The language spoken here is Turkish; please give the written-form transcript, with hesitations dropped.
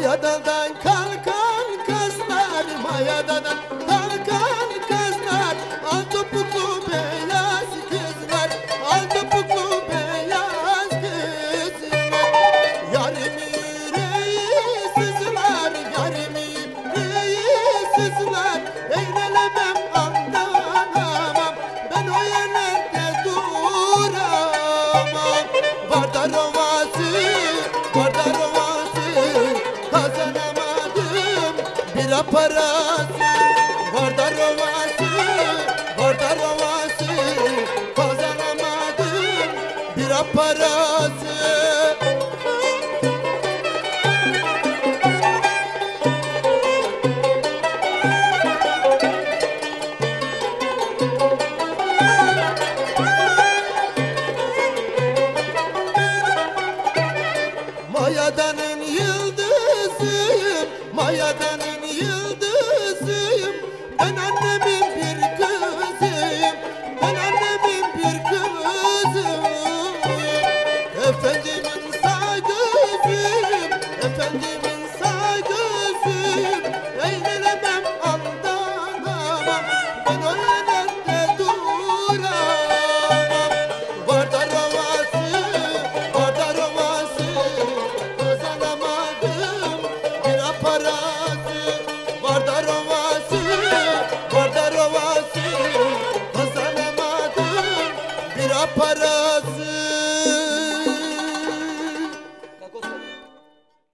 Mayadadan kalkan kızlar, mayadadan kalkan kızlar, al topuklu beyaz kızlar, al topuklu beyaz kızlar. Yarimi yüreği sızlar, yarimi yüreği sızlar, eğlenemem anlamam, ben o yerlerde duramam. Vardar Ovası, Vardar Ovası, kazanamadım bir parası. Vardar Ovası, Vardar Ovası, kazanamadım bir parası. Mayadanın yıldızıyım, mayadanın yıldızıyım. Ben annemin bir kızıyım, ben annemin bir kızıyım. Efendimin saygısıyım, efendim